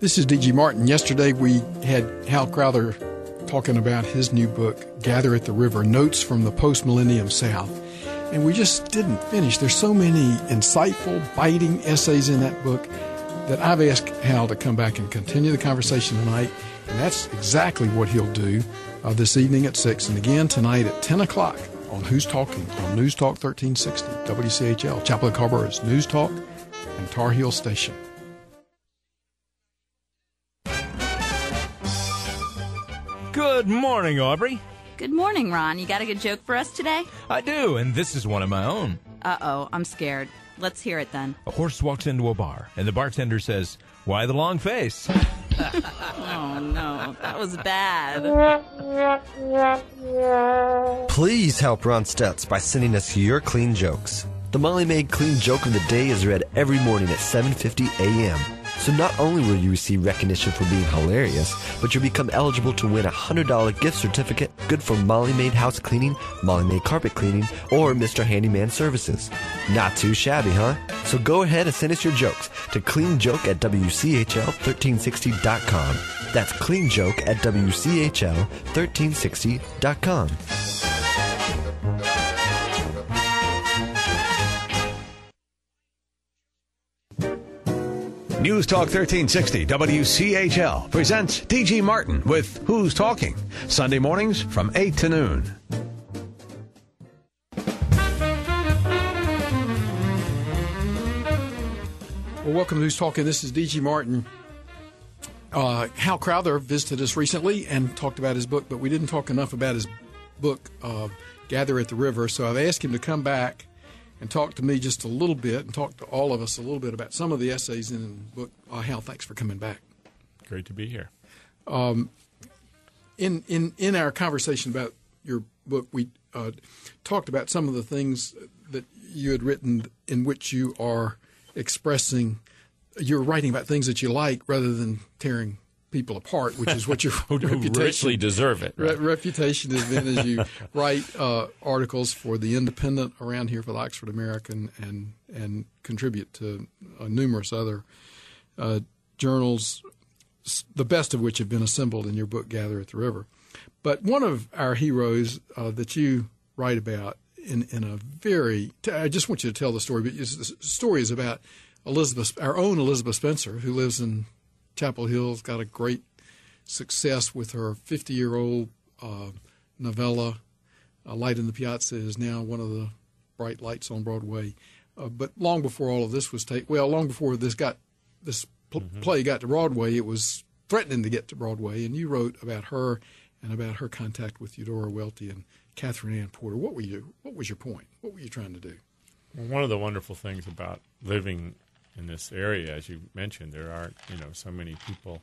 This is D.G. Martin. Yesterday we had Hal Crowther talking about his new book, Gather at the River, Notes from the Post-Millennium South. And we just didn't finish. There's so many insightful, biting essays in that book that I've asked Hal to come back and continue the conversation tonight. And that's exactly what he'll do this evening at 6. And again tonight at 10 o'clock on Who's Talking on News Talk 1360, WCHL, Chapel of Carborough's News Talk and Tar Heel Station. Good morning, Aubrey. Good morning, Ron. You got a good joke for us today? I do, and this is one of my own. Uh-oh, I'm scared. Let's hear it then. A horse walks into a bar, and the bartender says, "Why the long face?" Oh, no. That was bad. Please help Ron Stutz by sending us your clean jokes. The Molly Maid Clean Joke of the Day is read every morning at 7:50 a.m. So not only will you receive recognition for being hilarious, but you'll become eligible to win a $100 gift certificate good for Molly Maid House Cleaning, Molly Maid Carpet Cleaning, or Mr. Handyman Services. Not too shabby, huh? So go ahead and send us your jokes to cleanjoke@WCHL1360.com. That's cleanjoke@WCHL1360.com. News Talk 1360 WCHL presents D.G. Martin with Who's Talking, Sunday mornings from 8 to noon. Well, welcome to Who's Talking. This is D.G. Martin. Hal Crowther visited us recently and talked about his book, but we didn't talk enough about his book, Gather at the River, so I've asked him to come back and talk to me just a little bit and talk to all of us a little bit about some of the essays in the book. Hal, thanks for coming back. Great to be here. In our conversation about your book, we talked about some of the things that you had written in which you are expressing, you're writing about things that you like rather than tearing people apart, which is what your reputation richly deserve it. Right? Reputation has been as you write articles for the Independent around here for the Oxford American and contribute to numerous other journals, the best of which have been assembled in your book, Gather at the River. But one of our heroes that you write about in a very – I just want you to tell the story, but the story is about our own Elizabeth Spencer, who lives in Chapel Hill, got a great success with her 50-year-old novella. Light in the Piazza is now one of the bright lights on Broadway. But long before all of this was long before this play got to Broadway, it was threatening to get to Broadway. And you wrote about her and about her contact with Eudora Welty and Catherine Ann Porter. What was your point? What were you trying to do? Well, one of the wonderful things about living in this area, as you mentioned, there are so many people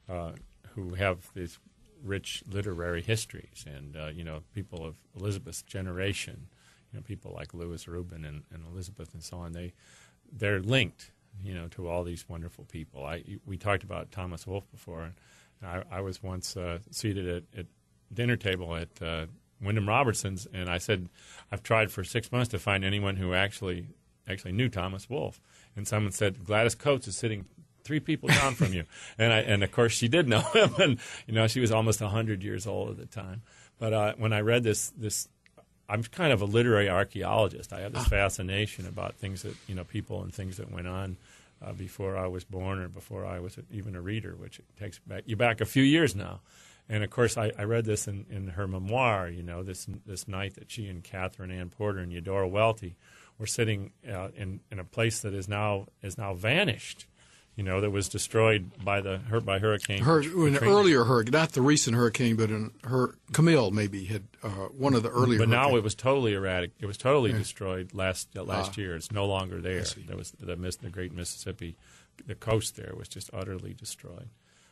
who have these rich literary histories, and people of Elizabeth's generation, people like Louis Rubin and Elizabeth and so on. They're linked, to all these wonderful people. We talked about Thomas Wolfe before, and I was once seated at dinner table at Wyndham Robertson's, and I said, I've tried for 6 months to find anyone who actually knew Thomas Wolfe. And someone said, Gladys Coates is sitting 3 people down from you. And of course she did know him. And, she was almost 100 years old at the time. But when I read this, I'm kind of a literary archaeologist. I have this fascination about things that, people and things that went on before I was born or before I was even a reader, which takes you back a few years now. And, of course, I read this in her memoir, this night that she and Catherine Ann Porter and Eudora Welty were sitting in a place that is now vanished, that was destroyed by hurricane. Earlier hurricane, not the recent hurricane, but Camille maybe had one of the earlier. But now it was totally erratic. It was totally destroyed last year. It's no longer there. There was the Great Mississippi, the coast there was just utterly destroyed,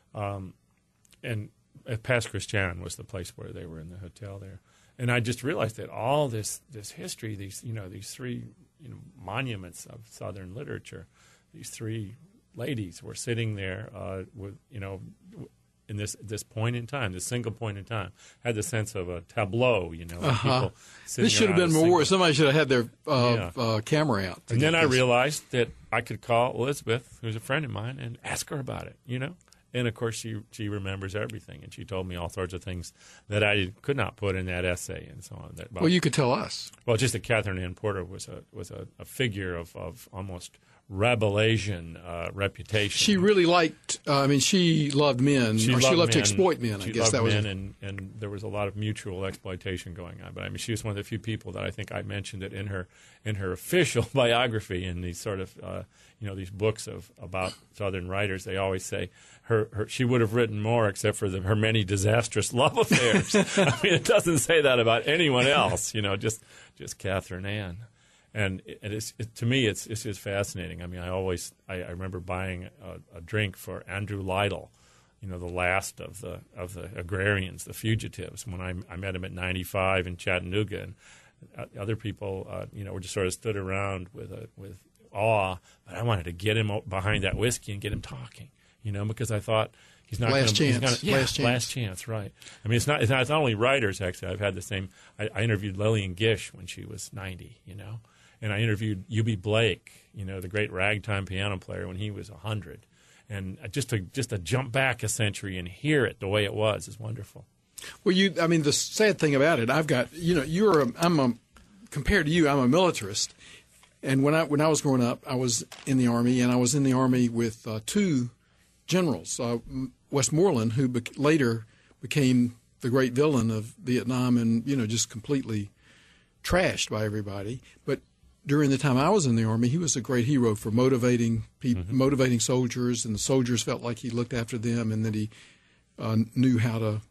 and Pass Christian was the place where they were in the hotel there. And I just realized that all this history, these 3 monuments of Southern literature, these 3 ladies were sitting there with in this point in time, this single point in time, had the sense of a tableau. People sitting. This should have been more. Somebody should have had their camera out. And then I realized that I could call Elizabeth, who's a friend of mine, and ask her about it. And, of course, she remembers everything, and she told me all sorts of things that I could not put in that essay and so on. Well, you could tell us. Well, just that Catherine Ann Porter was a figure of almost Rabelaisian reputation. She really liked. She loved men. She loved to exploit men. I guess that was. And there was a lot of mutual exploitation going on. But I mean, she was one of the few people that I think I mentioned it in her official biography in these sort of these books about Southern writers. They always say she would have written more except for her many disastrous love affairs. I mean, it doesn't say that about anyone else. Just Catherine Ann. And to me, it's just fascinating. I mean, I remember buying a drink for Andrew Lytle, the last of the agrarians, the fugitives. When I met him at 95 in Chattanooga, and other people, were just sort of stood around with awe. But I wanted to get him behind that whiskey and get him talking, because I thought he's not last chance. Last chance, right? I mean, it's not only writers. Actually, I've had the same. I interviewed Lillian Gish when she was 90, And I interviewed U.B. Blake, the great ragtime piano player, when he was 100. And just to jump back a century and hear it the way it was is wonderful. Well, the sad thing about it, I've got, compared to you, I'm a militarist. And when I was growing up, I was in the Army, and I was in the Army with two generals, Westmoreland, who later became the great villain of Vietnam and, just completely trashed by everybody. But during the time I was in the Army, he was a great hero for motivating people, motivating soldiers, and the soldiers felt like he looked after them, and that he knew how to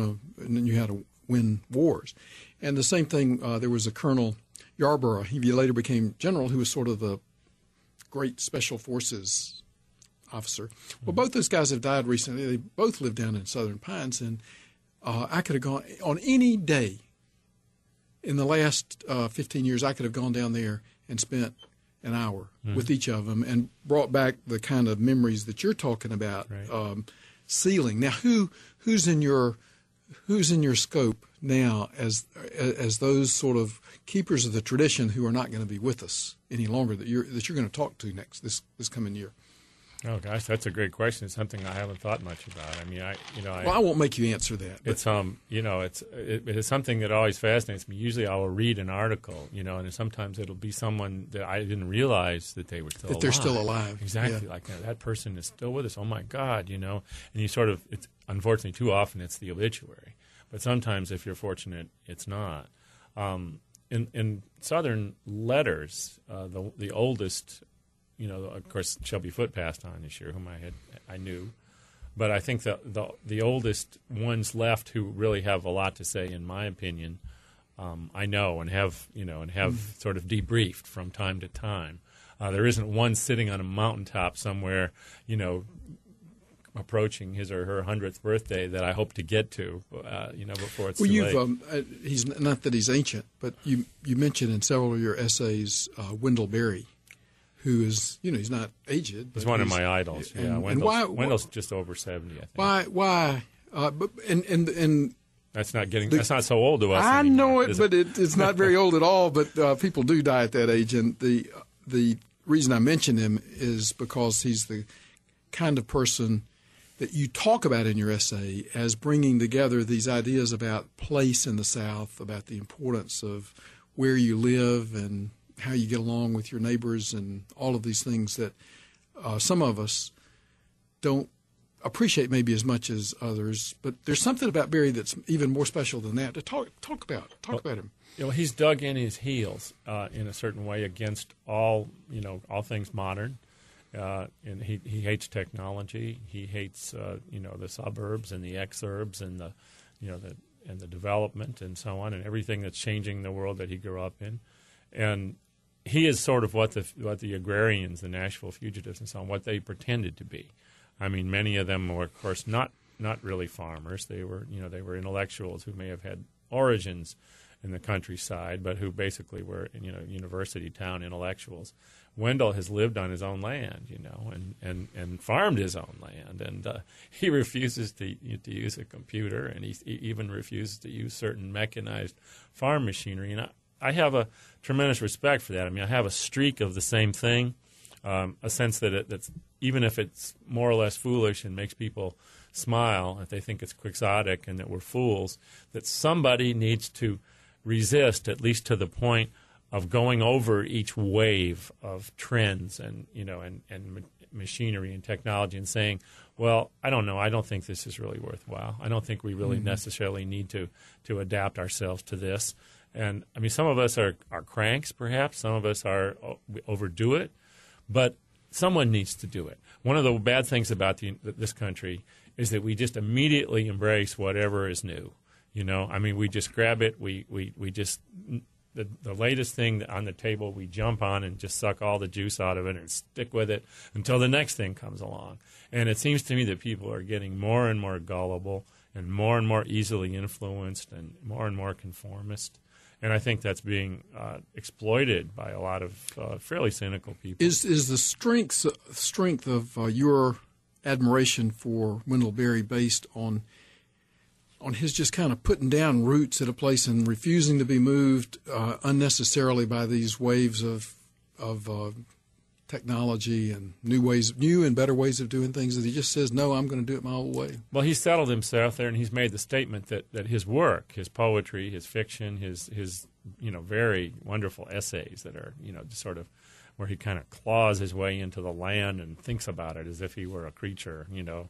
win wars. And the same thing, there was a Colonel Yarborough. He later became general, who was sort of the great special forces officer. Well, both those guys have died recently. They both lived down in Southern Pines, and I could have gone on any day in the last 15 years, I could have gone down there and spent an hour with each of them and brought back the kind of memories that you're talking about. Right. Sealing. Now, who's in your scope now as those sort of keepers of the tradition who are not going to be with us any longer that you're going to talk to next this coming year? Oh gosh, that's a great question. It's something I haven't thought much about. I mean, I won't make you answer that. It is something that always fascinates me. Usually, I will read an article, and sometimes it'll be someone that I didn't realize that they were still alive. They're still alive. Exactly, yeah. Like that person is still with us. Oh my God, and you sort of. It's unfortunately too often it's the obituary, but sometimes if you're fortunate, it's not. In Southern letters, the oldest. Of course, Shelby Foote passed on this year, whom I knew. But I think the oldest ones left who really have a lot to say, in my opinion, I know and have sort of debriefed from time to time. There isn't one sitting on a mountaintop somewhere, approaching his or her 100th birthday that I hope to get to, before it's too late. He's not that he's ancient, but you mentioned in several of your essays Wendell Berry, who is, he's not aged. He's one of my idols. Yeah, Wendell's just over 70, I think. Why? That's not so old to us. I anymore, know it, but it's not very old at all. But people do die at that age, and the reason I mention him is because he's the kind of person that you talk about in your essay as bringing together these ideas about place in the South, about the importance of where you live and how you get along with your neighbors and all of these things that some of us don't appreciate maybe as much as others. But there's something about Berry that's even more special than that. Talk about him. He's dug in his heels in a certain way against all things modern. And he hates technology. He hates the suburbs and the exurbs and the development and so on and everything that's changing the world that he grew up in. And he is sort of what the agrarians, the Nashville fugitives and so on, what they pretended to be. I mean, many of them were, of course, not really farmers. They were intellectuals who may have had origins in the countryside, but who basically were university town intellectuals. Wendell has lived on his own land, and farmed his own land, and he refuses to use a computer, and he even refuses to use certain mechanized farm machinery. And I have a tremendous respect for that. I mean, I have a streak of the same thing. a sense that that's even if it's more or less foolish and makes people smile, if they think it's quixotic and that we're fools, that somebody needs to resist, at least to the point of going over each wave of trends and machinery and technology and saying, well, I don't know, I don't think this is really worthwhile. I don't think we really necessarily need to adapt ourselves to this. And I mean, some of us are cranks, perhaps. Some of us we overdo it, but someone needs to do it. One of the bad things about this country is that we just immediately embrace whatever is new. I mean, we just grab it. We just the latest thing on the table we jump on and just suck all the juice out of it and stick with it until the next thing comes along. And it seems to me that people are getting more and more gullible and more easily influenced and more conformist. And I think that's being exploited by a lot of fairly cynical people. Is the strength of your admiration for Wendell Berry based on his just kind of putting down roots at a place and refusing to be moved unnecessarily by these waves of technology and new and better ways of doing things, that he just says, no, I'm going to do it my old way? Well, he's settled himself there, and he's made the statement that his work, his poetry, his fiction, his very wonderful essays that are sort of where he kind of claws his way into the land and thinks about it as if he were a creature,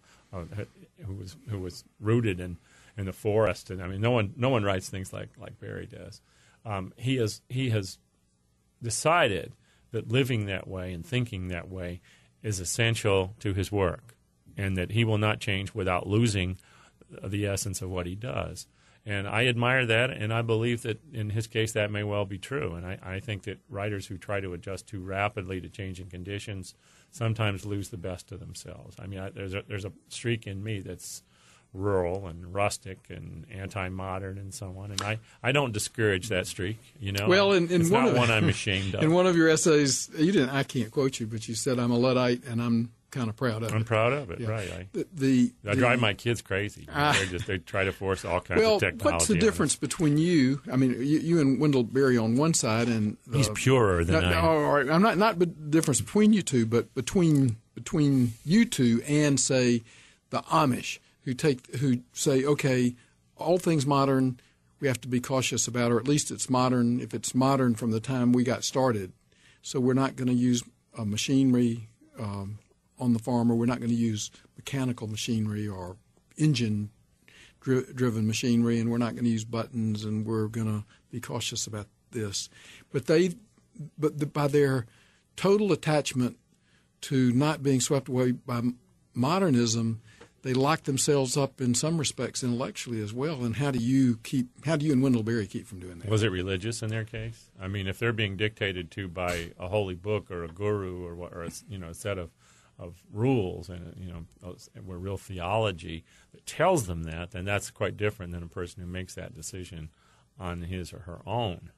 who was rooted in the forest. And I mean, no one writes things like Berry does. He has decided that living that way and thinking that way is essential to his work, and that he will not change without losing the essence of what he does. And I admire that, and I believe that in his case that may well be true. And I think that writers who try to adjust too rapidly to changing conditions sometimes lose the best of themselves. I mean, there's a streak in me that's rural and rustic and anti-modern and so on, and I don't discourage that streak. Well, it's not one I'm ashamed of. In one of your essays, I can't quote you, but you said, I'm a Luddite and I'm kind of proud of it. I'm proud of it, yeah. Right. I drive my kids crazy. They try to force all kinds of technology. Well, what's the difference between you? I mean, you and Wendell Berry on one side, and he's purer than I am. All right, I'm not the difference between you two, but between you two and say the Amish, who say, okay, all things modern, we have to be cautious about, or at least it's modern if it's modern from the time we got started. So we're not going to use machinery on the farm, or we're not going to use mechanical machinery or engine-driven machinery, and we're not going to use buttons, and we're going to be cautious about this. But by their total attachment to not being swept away by modernism, they lock themselves up in some respects intellectually as well. And how do you and Wendell Berry keep from doing that? Was it religious in their case? I mean, if they're being dictated to by a holy book or a guru or a set of rules and where real theology that tells them that, then that's quite different than a person who makes that decision on his or her own.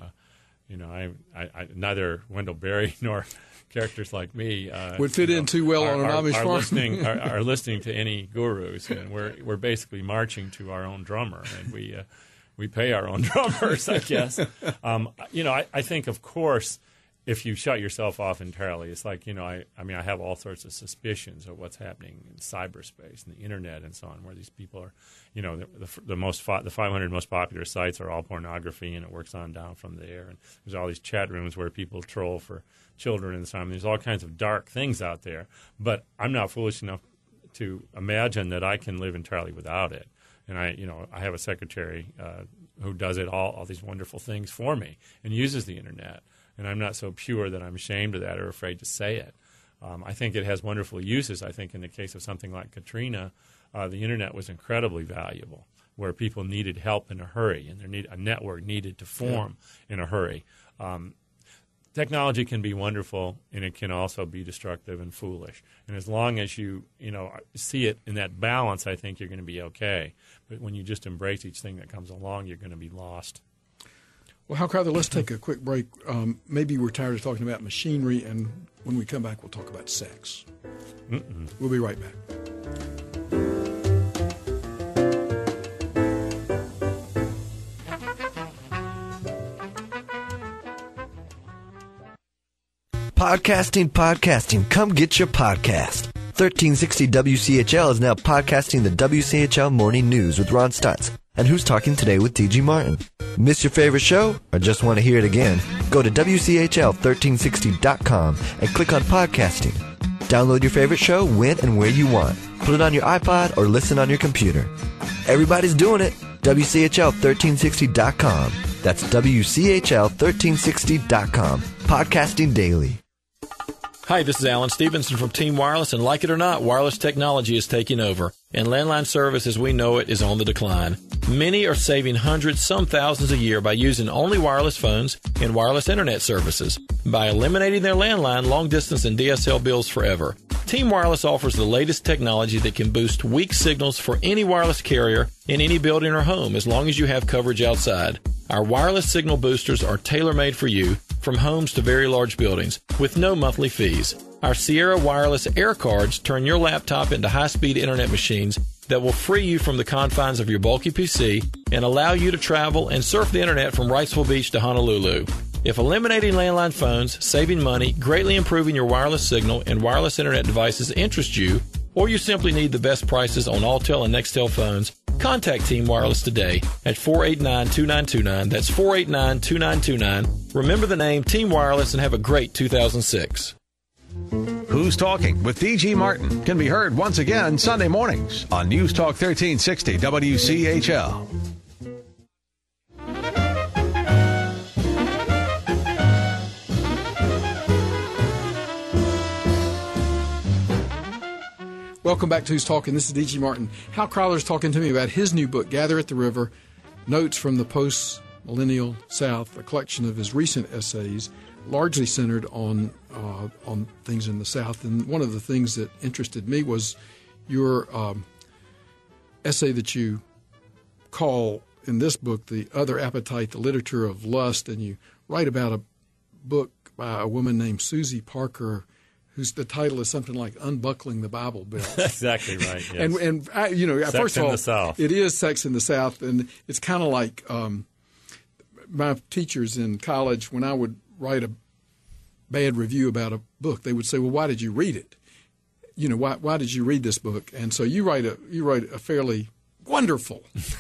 I neither Wendell Berry nor characters like me would fit in too well on an Amish farm. Are listening to any gurus, and we're basically marching to our own drummer, and we pay our own drummers, I guess. I think, of course, if you shut yourself off entirely, it's like, I have all sorts of suspicions of what's happening in cyberspace and the internet and so on, where these people are, the 500 most popular sites are all pornography, and it works on down from there. And there's all these chat rooms where people troll for children and so on. There's all kinds of dark things out there, but I'm not foolish enough to imagine that I can live entirely without it. And I have a secretary who does it all these wonderful things for me and uses the internet. And I'm not so pure that I'm ashamed of that or afraid to say it. I think it has wonderful uses. I think in the case of something like Katrina, the internet was incredibly valuable, where people needed help in a hurry, and a network needed to form in a hurry. Technology can be wonderful, and it can also be destructive and foolish. And as long as you see it in that balance, I think you're going to be okay. But when you just embrace each thing that comes along, you're going to be lost. Well, Hal Crowther, let's take a quick break. Maybe we're tired of talking about machinery, and when we come back, we'll talk about sex. We'll be right back. Podcasting, come get your podcast. 1360 WCHL is now podcasting the WCHL Morning News with Ron Stutz and Who's Talking Today with T.G. Martin. Miss your favorite show or just want to hear it again? Go to WCHL1360.com and click on podcasting. Download your favorite show when and where you want. Put it on your iPod or listen on your computer. Everybody's doing it. WCHL1360.com. That's WCHL1360.com. Podcasting daily. Hi, this is Alan Stevenson from Team Wireless, and like it or not, wireless technology is taking over, and landline service as we know it is on the decline. Many are saving hundreds, some thousands a year by using only wireless phones and wireless internet services, by eliminating their landline, long distance, and DSL bills forever. Team Wireless offers the latest technology that can boost weak signals for any wireless carrier in any building or home as long as you have coverage outside. Our wireless signal boosters are tailor-made for you, from homes to very large buildings, with no monthly fees. Our Sierra Wireless Air Cards turn your laptop into high-speed internet machines that will free you from the confines of your bulky PC and allow you to travel and surf the internet from Wrightsville Beach to Honolulu. If eliminating landline phones, saving money, greatly improving your wireless signal and wireless internet devices interest you, or you simply need the best prices on Alltel and Nextel phones, contact Team Wireless today at 489-2929. That's 489-2929. Remember the name Team Wireless and have a great 2006. Who's Talking with T.G. Martin can be heard once again Sunday mornings on News Talk 1360 WCHL. Welcome back to Who's Talking. This is D.G. Martin. Hal Crowler's talking to me about his new book, Gather at the River, Notes from the Post-Millennial South, a collection of his recent essays, largely centered on things in the South. And one of the things that interested me was your essay that you call in this book, The Other Appetite, the Literature of Lust, and you write about a book by a woman named Susie Parker, whose the title is something like Unbuckling the Bible Belt. Exactly right. Yes. And you know, Sex first of in all, the South. It is Sex in the South, and it's kind of like my teachers in college. When I would write a bad review about a book, they would say, "Well, why did you read it? You know, why did you read this book?" And so you write a fairly wonderful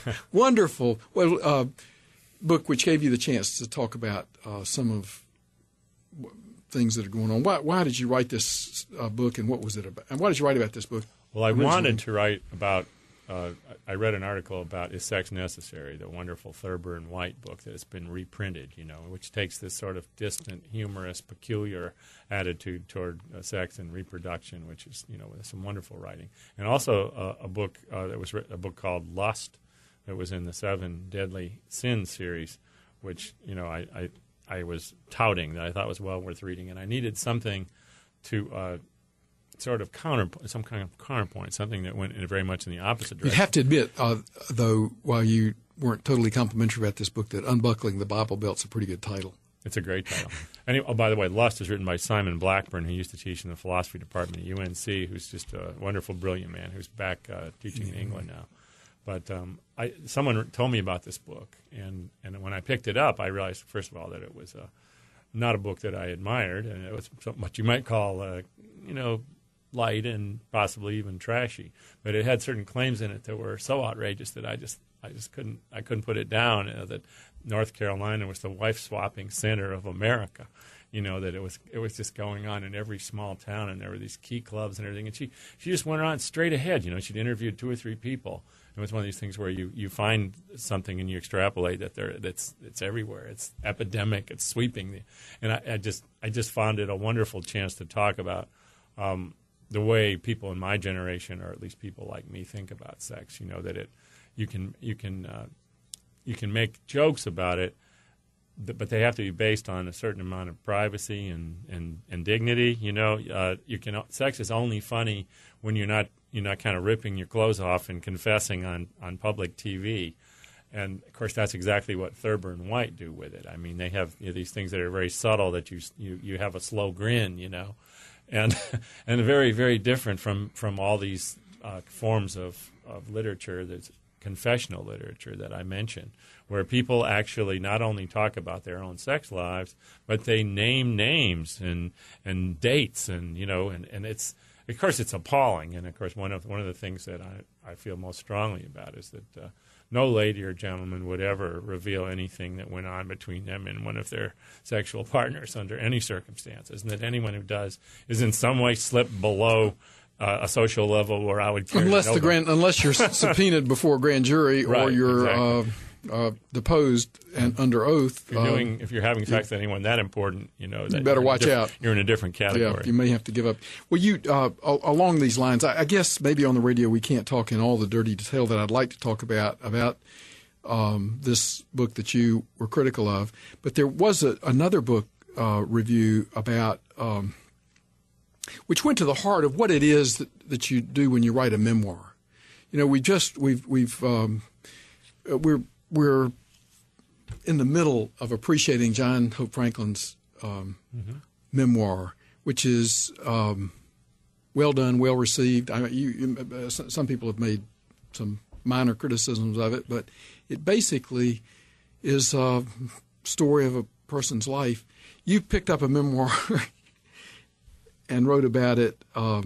book, which gave you the chance to talk about some of things that are going on. Why did you write this book, and what was it about? And why did you write about this book? Well, I wanted to write about. I read an article about Is Sex Necessary, the wonderful Thurber and White book that has been reprinted, you know, which takes this sort of distant, humorous, peculiar attitude toward sex and reproduction, which is, you know, some wonderful writing. And also a book that was a book called Lust that was in the 7 Deadly Sins series, which, you know, I was touting that I thought was well worth reading, and I needed something to sort of some kind of counterpoint, something that went very much in the opposite direction. You'd have to admit, though, while you weren't totally complimentary about this book, that Unbuckling the Bible Belt's a pretty good title. It's a great title. And by the way, Lust is written by Simon Blackburn, who used to teach in the philosophy department at UNC, who's just a wonderful, brilliant man who's back teaching in England now. But someone told me about this book, and when I picked it up, I realized, first of all, that it was not a book that I admired, and it was what you might call, light and possibly even trashy. But it had certain claims in it that were so outrageous that I just couldn't put it down. That North Carolina was the wife swapping center of America. You know, that it was just going on in every small town, and there were these key clubs and everything. And she just went on straight ahead. You know, she'd interviewed 2 or 3 people. It was one of these things where you find something and you extrapolate that it's everywhere. It's epidemic. It's sweeping. And I just found it a wonderful chance to talk about the way people in my generation, or at least people like me, think about sex. You know, that you can make jokes about it, but they have to be based on a certain amount of privacy and dignity. You know, sex is only funny when you're not kind of ripping your clothes off and confessing on public TV. And of course, that's exactly what Thurber and White do with it. I mean, they have these things that are very subtle, that you have a slow grin, you know, and very, very different from all these forms of literature confessional literature that I mentioned, where people actually not only talk about their own sex lives, but they name names and dates, and it's, of course, it's appalling. And of course, one of the things that I feel most strongly about is that no lady or gentleman would ever reveal anything that went on between them and one of their sexual partners under any circumstances, and that anyone who does is in some way slipped below a social level where I would care unless you're subpoenaed before a grand jury or right, you're exactly. Deposed and under oath. If you're having sex with anyone that important, that you better watch out. You're in a different category. Yeah, you may have to give up. Well, you along these lines, I guess maybe on the radio we can't talk in all the dirty detail that I'd like to talk about this book that you were critical of. But there was another book review about which went to the heart of what it is that you do when you write a memoir. We're in the middle of appreciating John Hope Franklin's memoir, which is well done, well received. Some people have made some minor criticisms of it, but it basically is a story of a person's life. You picked up a memoir and wrote about it.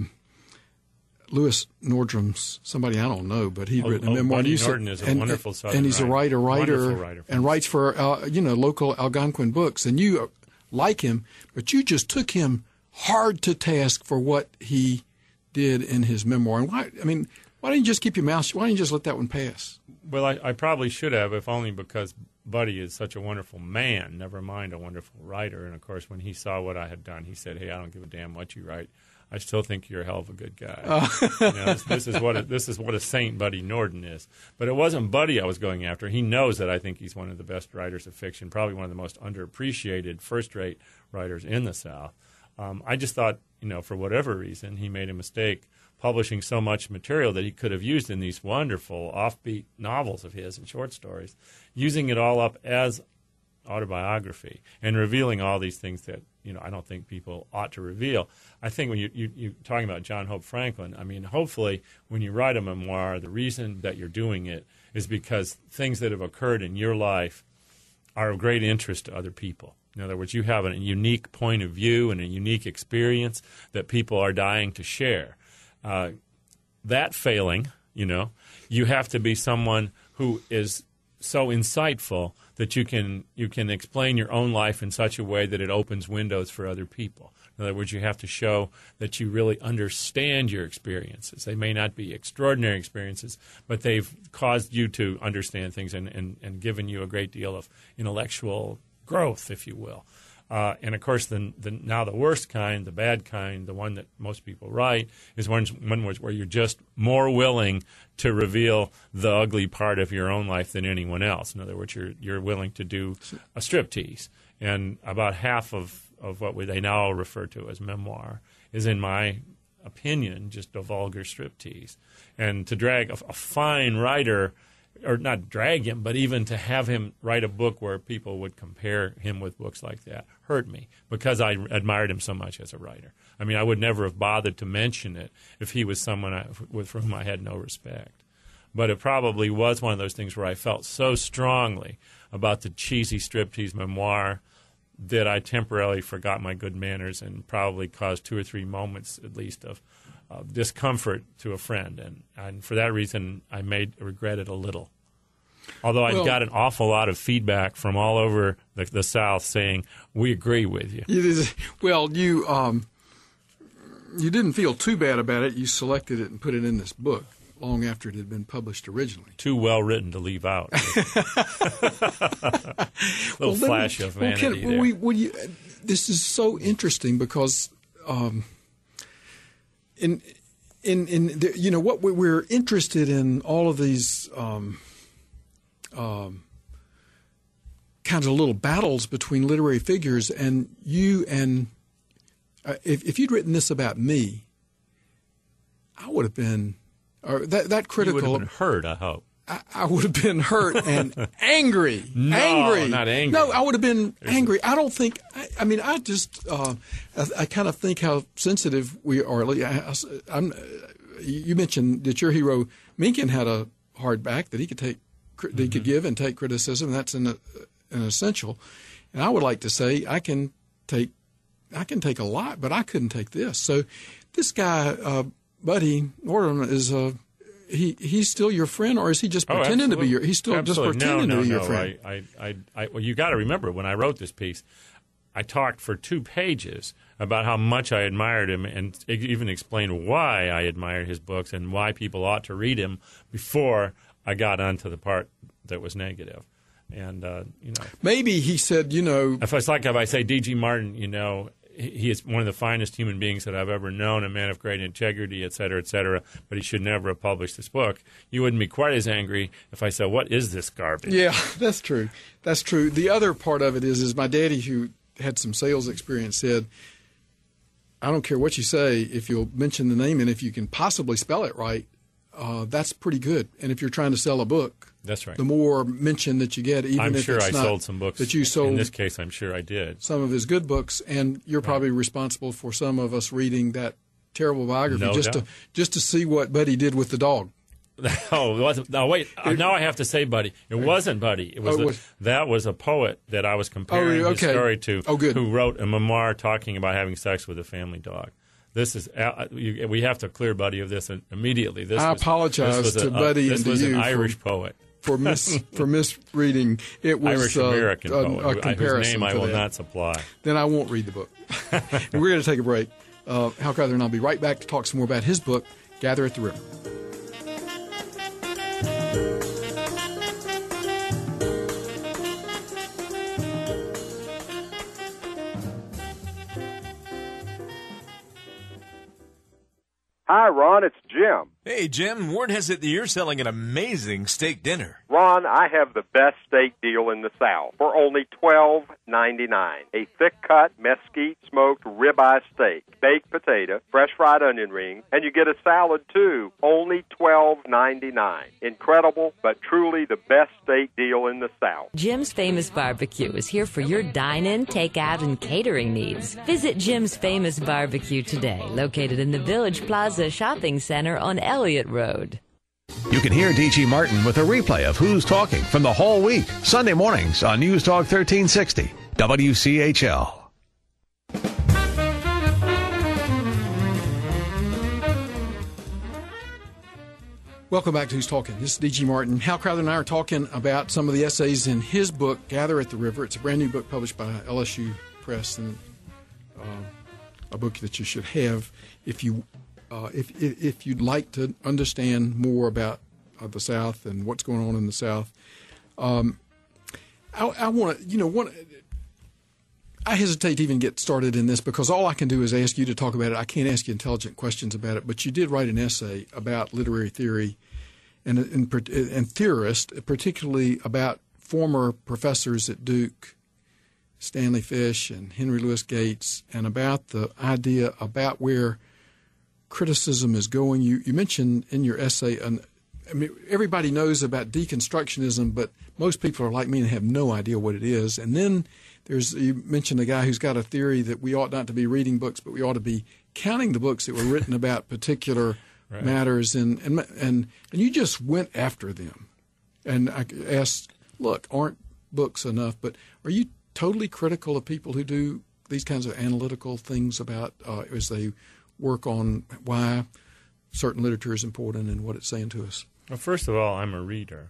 Louis Nordstrom's somebody I don't know, but he'd written a memoir. Buddy Norden is a wonderful Southern and he's writer. a writer, and writes for local Algonquin books. And you like him, but you just took him hard to task for what he did in his memoir. And why didn't you just keep your mouth? Why didn't you just let that one pass? Well, I probably should have, if only because Buddy is such a wonderful man, never mind a wonderful writer. And, of course, when he saw what I had done, he said, hey, I don't give a damn what you write. I still think you're a hell of a good guy. This is what a saint Buddy Norden is. But it wasn't Buddy I was going after. He knows that I think he's one of the best writers of fiction, probably one of the most underappreciated first-rate writers in the South. I just thought, for whatever reason, he made a mistake publishing so much material that he could have used in these wonderful offbeat novels of his and short stories, using it all up as autobiography and revealing all these things that I don't think people ought to reveal. I think when you're talking about John Hope Franklin, hopefully when you write a memoir, the reason that you're doing it is because things that have occurred in your life are of great interest to other people. In other words, you have a unique point of view and a unique experience that people are dying to share. That failing, you have to be someone who is so insightful that you can explain your own life in such a way that it opens windows for other people. In other words, you have to show that you really understand your experiences. They may not be extraordinary experiences, but they've caused you to understand things and given you a great deal of intellectual growth, if you will. And, of course, now the worst kind, the bad kind, the one that most people write, is one where you're just more willing to reveal the ugly part of your own life than anyone else. In other words, you're willing to do a striptease. And about half of what they now refer to as memoir is, in my opinion, just a vulgar striptease. And to drag a fine writer, or not drag him, but even to have him write a book where people would compare him with books like that hurt me because I admired him so much as a writer. I would never have bothered to mention it if he was someone with whom I had no respect. But it probably was one of those things where I felt so strongly about the cheesy striptease memoir that I temporarily forgot my good manners and probably caused 2 or 3 moments at least of discomfort to a friend, and for that reason, I regret it a little. Although I got an awful lot of feedback from all over the South saying we agree with you. Well, you didn't feel too bad about it. You selected it and put it in this book long after it had been published originally. Too well written to leave out. Little flash of vanity there. This is so interesting because. What we're interested in, all of these kinds of little battles between literary figures, and you and if you'd written this about me, I would have been that critical. You would have been hurt, I hope. I would have been hurt and angry. No, angry. Not angry. No, I would have been angry. I don't think. I just. I kind of think how sensitive we are. You mentioned that your hero Mencken had a hardback that he could take, that he could give and take criticism. That's an essential. And I would like to say I can take a lot, but I couldn't take this. So this guy, Buddy Norton, is he's still your friend, or is he just pretending to be your? He's still just pretending to be your friend. Well, you got to remember when I wrote this piece, I talked for 2 pages about how much I admired him, and even explained why I admired his books and why people ought to read him before I got onto the part that was negative. And maybe he said, if it's like if I say D.G. Martin, he is one of the finest human beings that I've ever known, a man of great integrity, et cetera, but he should never have published this book. You wouldn't be quite as angry if I said, what is this garbage? Yeah, that's true. That's true. The other part of it is my daddy, who had some sales experience, said, I don't care what you say, if you'll mention the name and if you can possibly spell it right, that's pretty good. And if you're trying to sell a book, that's right, the more mention that you get, even I'm if sure it's I not sold some books that you sold. In this case, I'm sure I did. Some of his good books, and you're probably responsible for some of us reading that terrible biography just to see what Buddy did with the dog. Wait. Now I have to say, Buddy. It wasn't Buddy. That was a poet that I was comparing his story to, who wrote a memoir talking about having sex with a family dog. This is we have to clear Buddy of this immediately. I apologize to Buddy and to you. This was an Irish poet. For misreading. It was Irish American poet, a comparison whose name I will that. not supply. Then I won't read the book. We're going to take a break. Hal Crowther and I'll be right back to talk some more about his book, Gather at the River. Hi, Ron. It's Jim. Hey, Jim. Word has it that you're selling an amazing steak dinner. Ron, I have the best steak deal in the South for only $12.99. A thick-cut, mesquite smoked ribeye steak, baked potato, fresh fried onion rings, and you get a salad, too. Only $12.99. Incredible, but truly the best steak deal in the South. Jim's Famous Barbecue is here for your dine-in, take-out, and catering needs. Visit Jim's Famous Barbecue today, located in the Village Plaza Shopping Center on Elliott Road. You can hear D.G. Martin with a replay of Who's Talking from the whole week, Sunday mornings on News Talk 1360, WCHL. Welcome back to Who's Talking. This is D.G. Martin. Hal Crowther and I are talking about some of the essays in his book, Gather at the River. It's a brand new book published by LSU Press, and a book that you should have if you'd like to understand more about the South and what's going on in the South. I want to, I hesitate to even get started in this because all I can do is ask you to talk about it. I can't ask you intelligent questions about it. But you did write an essay about literary theory and theorists, particularly about former professors at Duke, Stanley Fish and Henry Louis Gates, and about the idea about where criticism is going. You mentioned in your essay, everybody knows about deconstructionism, but most people are like me and have no idea what it is. And then you mentioned a guy who's got a theory that we ought not to be reading books, but we ought to be counting the books that were written about particular matters. And you just went after them. And I asked, look, aren't books enough? But are you totally critical of people who do these kinds of analytical things about as they work on why certain literature is important and what it's saying to us? Well, first of all, I'm a reader.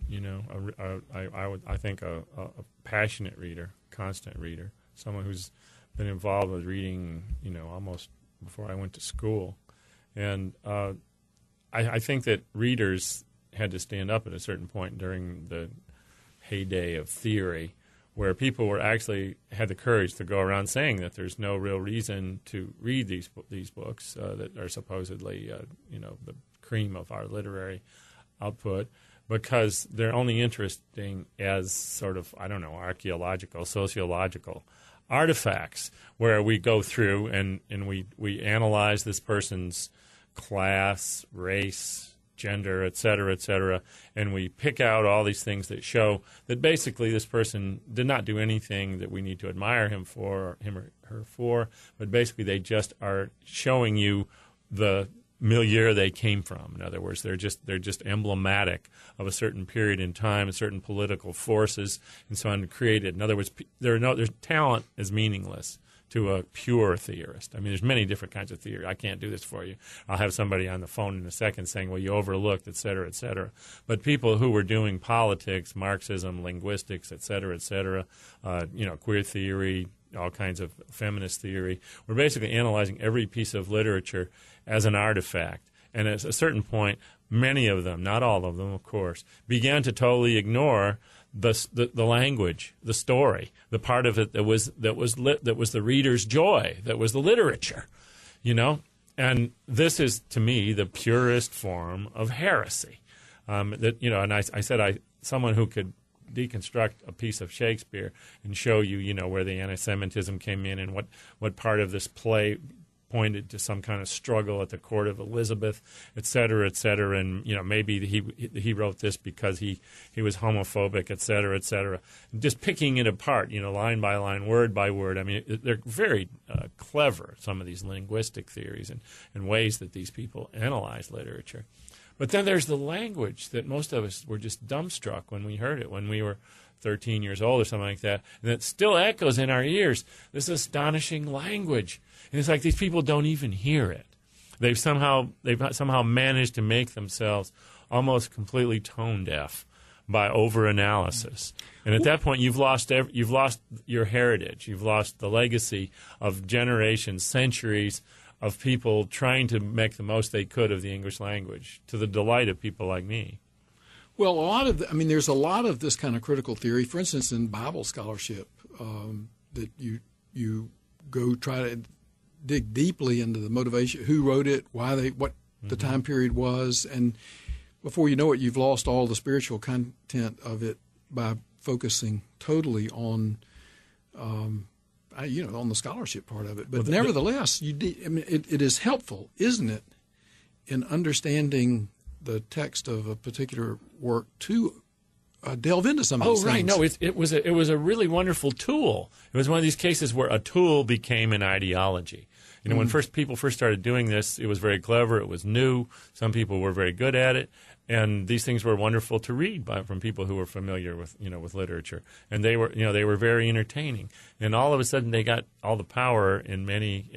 I think a passionate reader, constant reader, someone who's been involved with reading, almost before I went to school. And I think that readers had to stand up at a certain point during the heyday of theory, where people were actually had the courage to go around saying that there's no real reason to read these books that are supposedly the cream of our literary output, because they're only interesting as sort of, archaeological, sociological artifacts where we go through and we analyze this person's class, race, gender, et cetera, and we pick out all these things that show that basically this person did not do anything that we need to admire him or her for, but basically they just are showing you the milieu they came from. In other words, they're just emblematic of a certain period in time, certain political forces, and so on created. In other words, their talent is meaningless to a pure theorist. I mean, there's many different kinds of theory. I can't do this for you. I'll have somebody on the phone in a second saying, well, you overlooked, et cetera, et cetera. But people who were doing politics, Marxism, linguistics, et cetera, queer theory, all kinds of feminist theory, were basically analyzing every piece of literature as an artifact. And at a certain point, many of them, not all of them, of course, began to totally ignore the language, the story, the part of it that was the reader's joy, that was the literature, And this is, to me, the purest form of heresy. Someone who could deconstruct a piece of Shakespeare and show you, where the anti-Semitism came in and what part of this play pointed to some kind of struggle at the court of Elizabeth, et cetera, and maybe he wrote this because he was homophobic, et cetera, just picking it apart, line by line, word by word. I mean, they're very clever, some of these linguistic theories and ways that these people analyze literature. But then there's the language that most of us were just dumbstruck when we heard it, when we were 13 years old or something like that, and it still echoes in our ears, this astonishing language. And it's like these people don't even hear it. They've somehow managed to make themselves almost completely tone deaf by overanalysis. And at that point, you've lost your heritage. You've lost the legacy of generations, centuries of people trying to make the most they could of the English language, to the delight of people like me. Well, there's a lot of this kind of critical theory. For instance, in Bible scholarship, that you go try to dig deeply into the motivation, who wrote it, what the time period was, and before you know it, you've lost all the spiritual content of it by focusing totally on, on the scholarship part of it. But nevertheless, it is helpful, isn't it, in understanding the text of a particular work to delve into some of these things. No, it was a really wonderful tool. It was one of these cases where a tool became an ideology. When people first started doing this, it was very clever. It was new. Some people were very good at it, and these things were wonderful to read from people who were familiar with literature. And they were very entertaining. And all of a sudden, they got all the power in many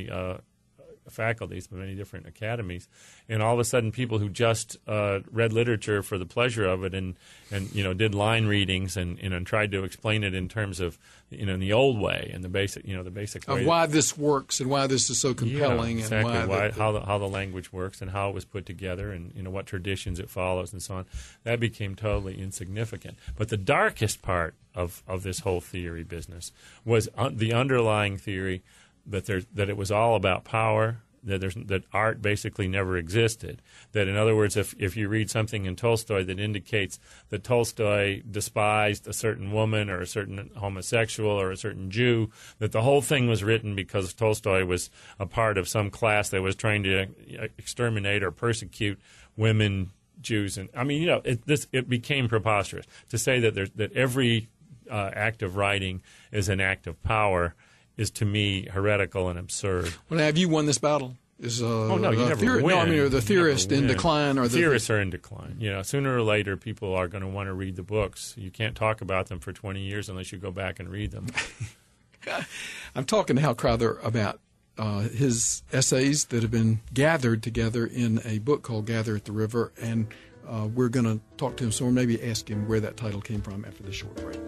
faculties, many different academies, and all of a sudden people who just read literature for the pleasure of it and did line readings and tried to explain it in terms of in the old way and the basic way of why this works and why this is so compelling, exactly, and how the language works and how it was put together and what traditions it follows and so on. That became totally insignificant. But the darkest part of this whole theory business was the underlying theory that it was all about power, that art basically never existed. That, in other words, if you read something in Tolstoy that indicates that Tolstoy despised a certain woman or a certain homosexual or a certain Jew, that the whole thing was written because Tolstoy was a part of some class that was trying to exterminate or persecute women, Jews, and it became preposterous to say that every act of writing is an act of power. Is to me heretical and absurd. Well, have you won this battle? You never win. No, are the theorists in decline? Or theorists are in decline. Sooner or later, people are going to want to read the books. You can't talk about them for 20 years unless you go back and read them. I'm talking to Hal Crowther about his essays that have been gathered together in a book called Gather at the River, and we're going to talk to him some more, maybe ask him where that title came from after the short break.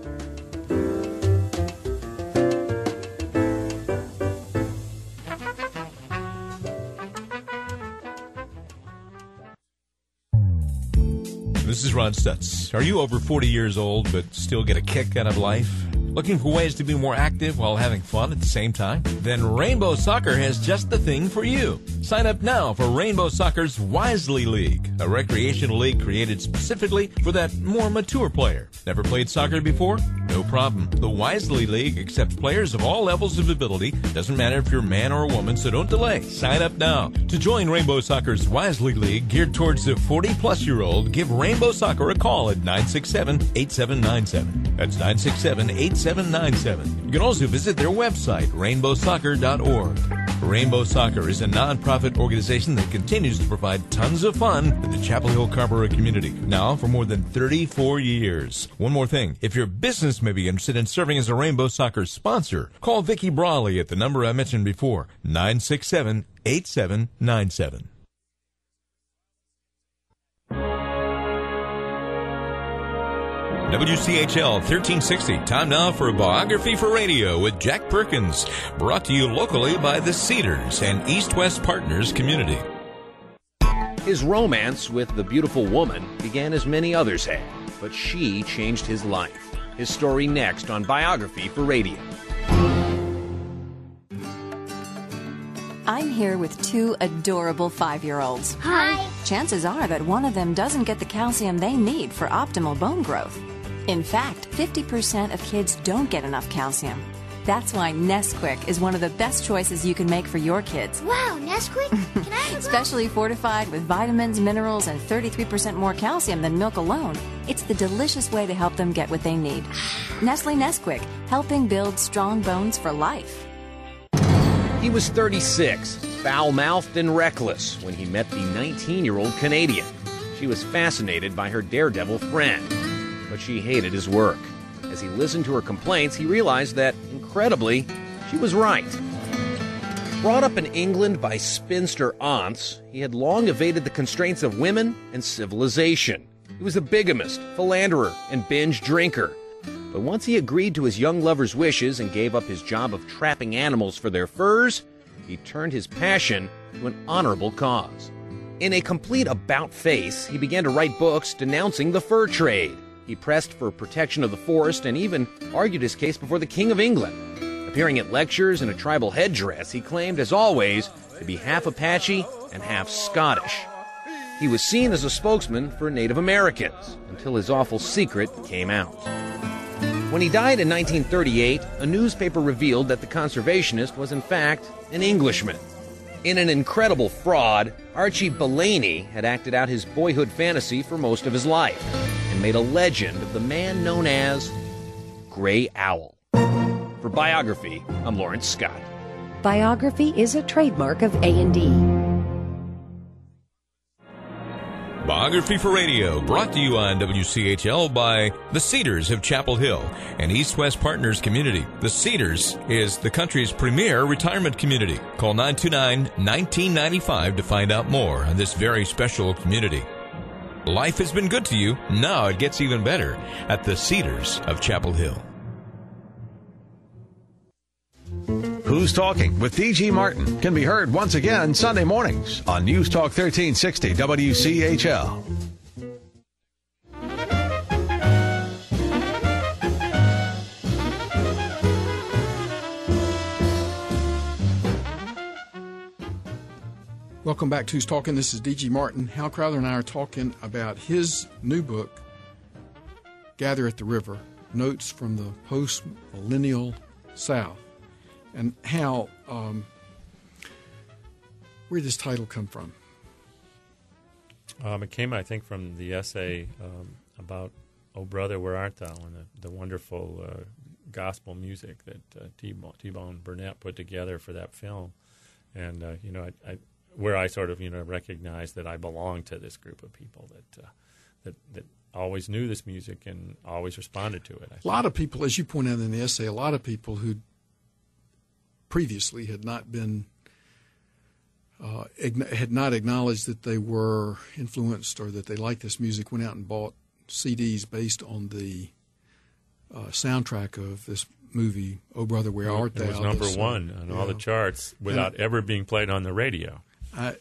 This is Ron Stutz. Are you over 40 years old but still get a kick out of life? Looking for ways to be more active while having fun at the same time? Then Rainbow Soccer has just the thing for you. Sign up now for Rainbow Soccer's Wisely League, a recreational league created specifically for that more mature player. Never played soccer before? No problem. The Wisely League accepts players of all levels of ability. Doesn't matter if you're a man or a woman, so don't delay. Sign up now. To join Rainbow Soccer's Wisely League, geared towards the 40-plus-year-old, give Rainbow Soccer a call at 967-8797. That's 967-8797. You can also visit their website, rainbowsoccer.org. Rainbow Soccer is a nonprofit organization that continues to provide tons of fun to the Chapel Hill Carrboro community, now for more than 34 years. One more thing, if your business may be interested in serving as a Rainbow Soccer sponsor, call Vicki Brawley at the number I mentioned before, 967-8797. WCHL 1360. Time now for Biography for Radio with Jack Perkins. Brought to you locally by the Cedars and East West Partners Community. His romance with the beautiful woman began as many others had, but she changed his life. His story next on Biography for Radio. I'm here with two adorable 5-year-olds. Hi. Chances are that one of them doesn't get the calcium they need for optimal bone growth. In fact, 50% of kids don't get enough calcium. That's why Nesquik is one of the best choices you can make for your kids. Wow, Nesquik? Can I have a Specially fortified with vitamins, minerals, and 33% more calcium than milk alone, it's the delicious way to help them get what they need. Nestle Nesquik, helping build strong bones for life. He was 36, foul-mouthed and reckless when he met the 19-year-old Canadian. She was fascinated by her daredevil friend, but she hated his work. As he listened to her complaints, he realized that, incredibly, she was right. Brought up in England by spinster aunts, he had long evaded the constraints of women and civilization. He was a bigamist, philanderer, and binge drinker. But once he agreed to his young lover's wishes and gave up his job of trapping animals for their furs, he turned his passion to an honorable cause. In a complete about-face, he began to write books denouncing the fur trade. He pressed for protection of the forest and even argued his case before the King of England. Appearing at lectures in a tribal headdress, he claimed, as always, to be half Apache and half Scottish. He was seen as a spokesman for Native Americans until his awful secret came out. When he died in 1938, a newspaper revealed that the conservationist was in fact an Englishman. In an incredible fraud, Archie Bellany had acted out his boyhood fantasy for most of his life and made a legend of the man known as Gray Owl. For Biography, I'm Lawrence Scott. Biography is a trademark of A&D. Biography for Radio, brought to you on WCHL by the Cedars of Chapel Hill and East West Partners Community. The Cedars is the country's premier retirement community. Call 929-1995 to find out more on this very special community. Life has been good to you. Now it gets even better at the Cedars of Chapel Hill. Who's Talking with D.G. Martin can be heard once again Sunday mornings on News Talk 1360 WCHL. Welcome back to Who's Talking. This is D.G. Martin. Hal Crowther and I are talking about his new book, Gather at the River, Notes from the Post-Millennial South. And Hal, where did this title come from? It came, I think, from the essay about "Oh Brother, Where Art Thou?" and the wonderful gospel music that T-Bone Burnett put together for that film. And where I sort of recognized that I belonged to this group of people that always knew this music and always responded to it. A lot of people, as you point out in the essay, a lot of people who previously had not been had not acknowledged that they were influenced or that they liked this music went out and bought CDs based on the soundtrack of this movie, "Oh Brother, Where Art Thou?" It was number one on all the charts without ever being played on the radio. I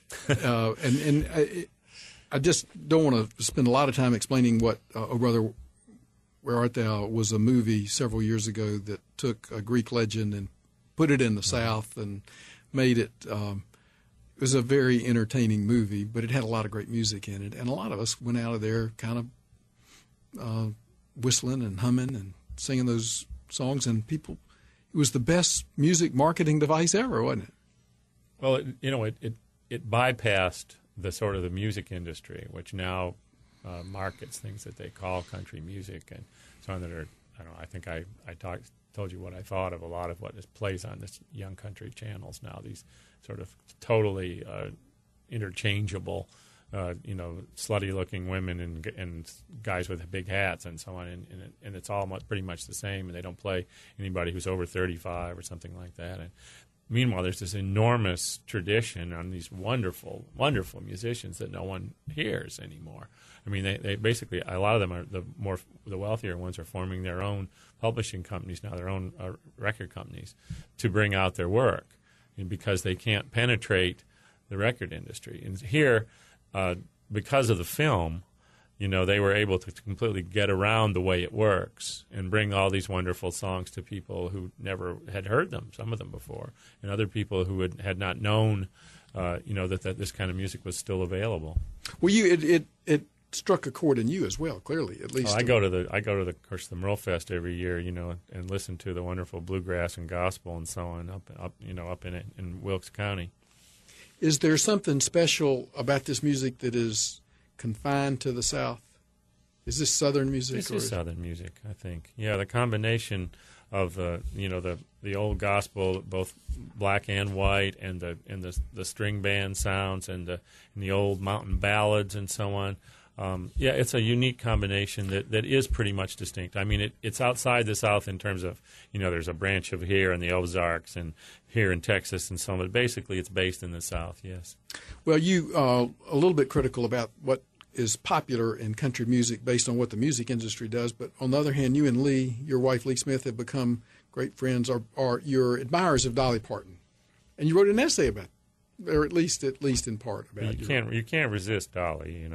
just don't want to spend a lot of time explaining what "Oh Brother, Where Art Thou" was. A movie several years ago that took a Greek legend and put it in the South and made it. It was a very entertaining movie, but it had a lot of great music in it, and a lot of us went out of there kind of whistling and humming and singing those songs. And people, it was the best music marketing device ever, wasn't it? Well, it bypassed the sort of the music industry, which now markets things that they call country music and some that are. I don't know. I think I told you what I thought of a lot of what plays on this Young Country channels now. These sort of totally interchangeable, slutty-looking women and guys with big hats and so on, and it's all pretty much the same. And they don't play anybody who's over 35 or something like that. And meanwhile, there's this enormous tradition on these wonderful, wonderful musicians that no one hears anymore. I mean, they basically, a lot of them are the wealthier ones are forming their own publishing companies now, their own record companies, to bring out their work, because they can't penetrate the record industry. And here, because of the film, they were able to completely get around the way it works and bring all these wonderful songs to people who never had heard them, some of them before, and other people who had not known, that this kind of music was still available. Well, it struck a chord in you as well, clearly, at least. I go to the of course, the Merle Fest every year, and listen to the wonderful bluegrass and gospel and so on up in Wilkes County. Is there something special about this music that is confined to the South? Is this Southern music? This is Southern music, I think. Yeah, the combination of the old gospel, both black and white, and the string band sounds, and the old mountain ballads and so on. It's a unique combination that is pretty much distinct. I mean, it's outside the South in terms of, there's a branch of here in the Ozarks and here in Texas and so on, but basically it's based in the South, yes. Well, you are a little bit critical about what is popular in country music based on what the music industry does, but on the other hand, you and Lee, your wife Lee Smith, have become great friends, are your admirers of Dolly Parton. And you wrote an essay about it, or at least in part about it. You can't resist Dolly.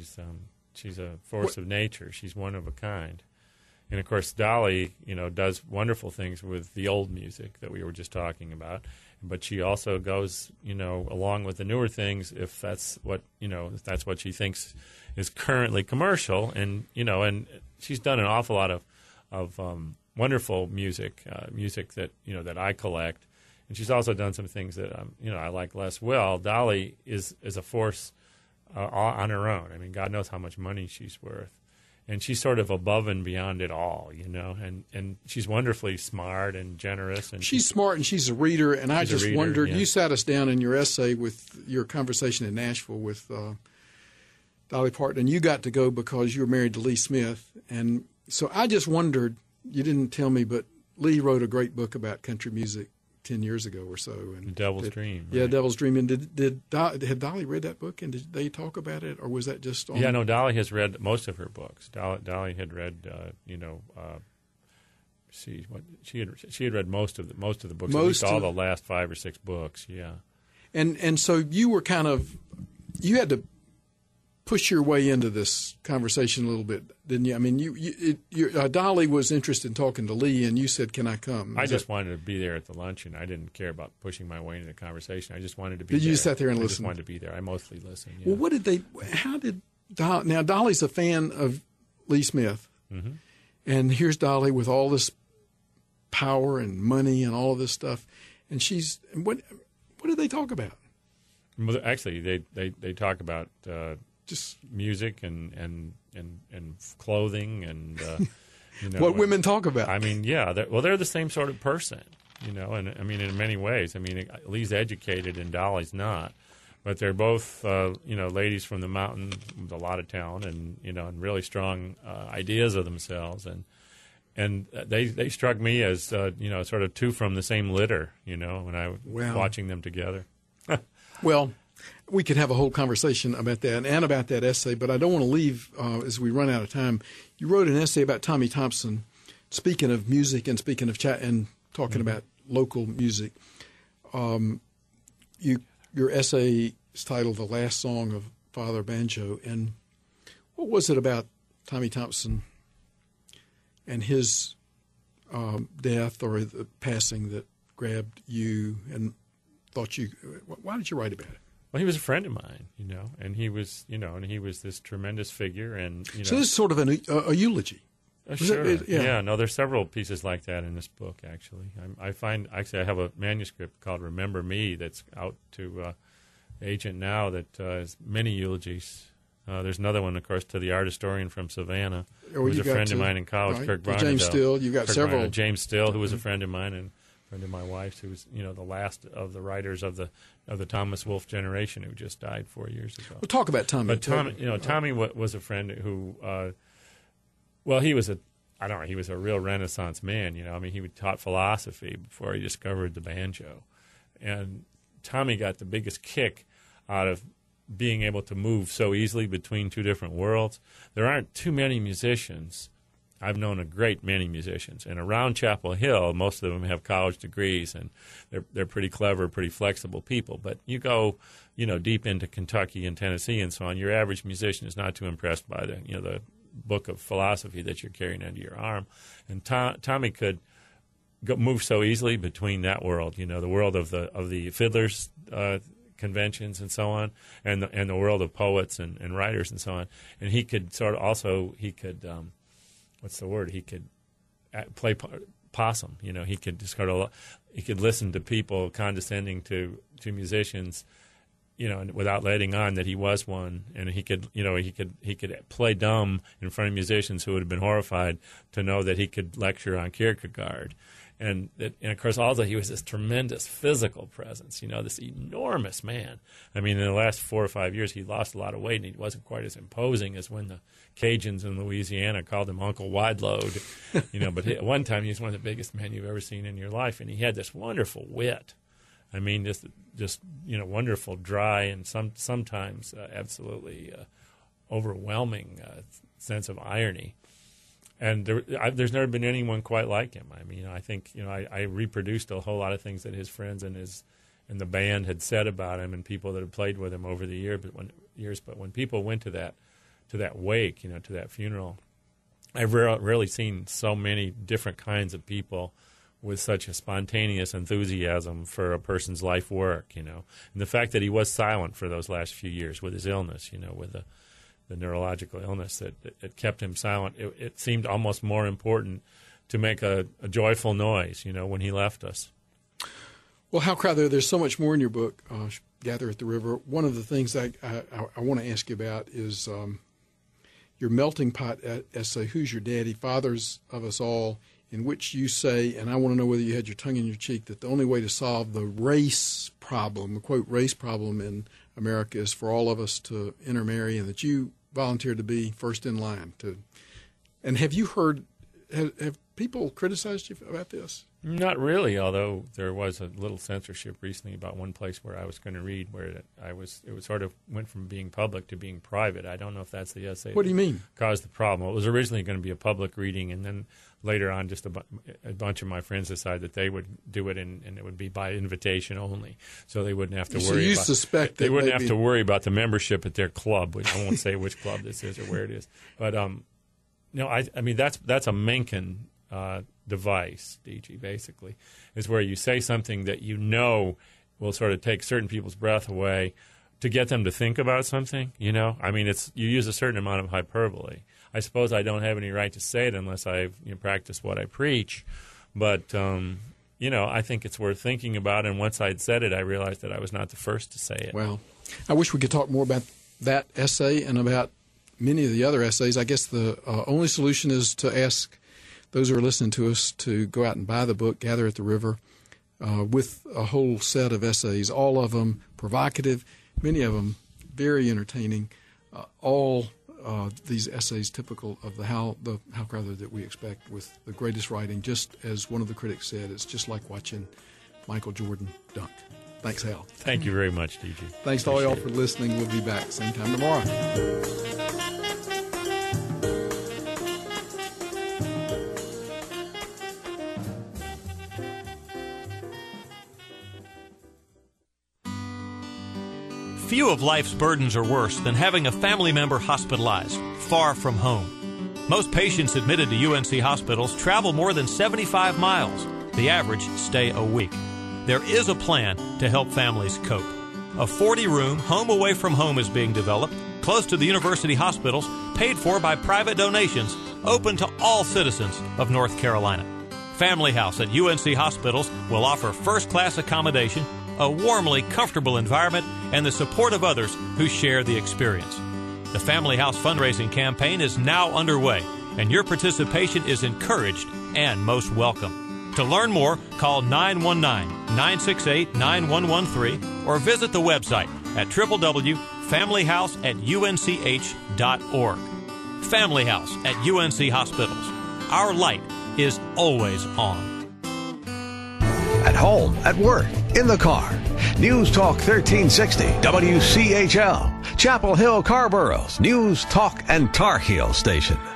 She's a force of nature. She's one of a kind. And of course, Dolly, does wonderful things with the old music that we were just talking about. But she also goes, along with the newer things if that's what she thinks is currently commercial. And and she's done an awful lot of wonderful music that that I collect. And she's also done some things that I like less. Well, Dolly is a force on her own. I mean, God knows how much money she's worth, and she's sort of above and beyond it all, And she's wonderfully smart and generous. And she's smart, and she's a reader. And I just wondered, you sat us down in your essay with your conversation in Nashville with Dolly Parton, and you got to go because you were married to Lee Smith, and so I just wondered. You didn't tell me, but Lee wrote a great book about country music 10 years ago or so. And Devil's Dream. Yeah, right? Devil's Dream. And had Dolly read that book, and did they talk about it, or was that just on? Yeah, no, Dolly has read most of her books. Dolly had read, she had read most of the books, at least all the last 5 or 6 books, yeah. And so you were you had to push your way into this conversation a little bit, didn't you? I mean, Dolly was interested in talking to Lee, and you said, "Can I come?" I just wanted to be there at the luncheon. I didn't care about pushing my way into the conversation. I just wanted to be there. Did you sat there and listen? I just wanted to be there. I mostly listened. Yeah. Well, what did they? How did Dolly? Now, Dolly's a fan of Lee Smith, and here's Dolly with all this power and money and all of this stuff, and she's what did they talk about? Well, actually, they talk about. Just music and clothing and what women talk about. I mean, yeah, they're the same sort of person, and I mean, in many ways. I mean, Lee's educated and Dolly's not, but they're both ladies from the mountain with a lot of talent and and really strong ideas of themselves, and they struck me as sort of two from the same litter, when I was watching them together. Well. We could have a whole conversation about that and about that essay, but I don't want to leave as we run out of time. You wrote an essay about Tommy Thompson, speaking of music and speaking of chat and talking about local music. Your essay is titled "The Last Song of Father Banjo," and what was it about Tommy Thompson and his death or the passing that grabbed you and thought you? Why did you write about it? Well, he was a friend of mine, and he was, and he was this tremendous figure, and So this is sort of a eulogy. Sure. Yeah. No, there's several pieces like that in this book. Actually, I have a manuscript called "Remember Me" that's out to agent now that has many eulogies There's another one, of course, to the art historian from Savannah, who was you a got friend to- of mine in college, right. Kirk The Barnardell. James Still, you've got Kirk several. Barnardell. James Still, who was a friend of mine and a friend of my wife's, who was, the last of the writers of the Thomas Wolfe generation, who just died 4 years ago. We'll talk about Tommy. But Tommy was a friend who, he was he was a real Renaissance man. He taught philosophy before he discovered the banjo, and Tommy got the biggest kick out of being able to move so easily between two different worlds. There aren't too many musicians. I've known a great many musicians, and around Chapel Hill, most of them have college degrees, and they're pretty clever, pretty flexible people. But you go, deep into Kentucky and Tennessee and so on, your average musician is not too impressed by the book of philosophy that you're carrying under your arm. And Tommy could move so easily between that world, the world of the fiddlers, conventions and so on, and the world of poets and writers and so on. And he could he could play possum. He could just he could listen to people condescending to musicians, and without letting on that he was one. And he could play dumb in front of musicians who would have been horrified to know that he could lecture on Kierkegaard. And of course, also he was this tremendous physical presence, this enormous man. In the last 4 or 5 years, he lost a lot of weight, and he wasn't quite as imposing as when the Cajuns in Louisiana called him Uncle Wideload. But at one time, he was one of the biggest men you've ever seen in your life, and he had this wonderful wit. Just wonderful, dry, and sometimes absolutely overwhelming sense of irony. And there's never been anyone quite like him. I think I reproduced a whole lot of things that his friends and the band had said about him, and people that had played with him over the years. But when people went to that wake, to that funeral, I've rarely seen so many different kinds of people with such a spontaneous enthusiasm for a person's life work. And the fact that he was silent for those last few years with his illness, with the neurological illness that kept him silent, it seemed almost more important to make a joyful noise, when he left us. Well, Hal Crowther, there's so much more in your book, Gather at the River. One of the things I want to ask you about is your melting pot essay, Who's Your Daddy? Fathers of Us All, in which you say, and I want to know whether you had your tongue in your cheek, that the only way to solve the race problem, quote, race problem in America is for all of us to intermarry, and that you volunteered to be first in line to. And have you heard? Have people criticized you about this? Not really, although there was a little censorship recently about one place where I was going to read where it sort of went from being public to being private. I don't know if that's the essay. What do you mean? Caused the problem. Well, it was originally going to be a public reading, and then later on, just a bunch of my friends decided that they would do it, and it would be by invitation only, so they wouldn't have to worry. So you about, suspect they wouldn't have to worry about the membership at their club. I won't say which club this is or where it is, but I mean that's a Mencken device, DG, basically, is where you say something that will sort of take certain people's breath away to get them to think about something, I mean, you use a certain amount of hyperbole. I suppose I don't have any right to say it unless I practice what I preach, but, I think it's worth thinking about, and once I'd said it, I realized that I was not the first to say it. Well, I wish we could talk more about that essay and about many of the other essays. I guess the only solution is to ask those who are listening to us to go out and buy the book, Gather at the River, with a whole set of essays, all of them provocative, many of them very entertaining, all these essays typical of the Hal Crowther that we expect, with the greatest writing. Just as one of the critics said, it's just like watching Michael Jordan dunk. Thanks, Hal. Thank you very much, DG. Thanks to all y'all for listening. We'll be back same time tomorrow. Few of life's burdens are worse than having a family member hospitalized, far from home. Most patients admitted to UNC hospitals travel more than 75 miles. The average stay a week. There is a plan to help families cope. A 40-room home away from home is being developed, close to the university hospitals, paid for by private donations, open to all citizens of North Carolina. Family House at UNC hospitals will offer first-class accommodation, a warmly comfortable environment, and the support of others who share the experience. The Family House fundraising campaign is now underway, and your participation is encouraged and most welcome. To learn more, call 919-968-9113 or visit the website at www.familyhouse@unch.org. Family House at UNC Hospitals. Our light is always on. At home, at work, in the car. News Talk 1360, WCHL, Chapel Hill, Carborough's News Talk and Tar Heel station.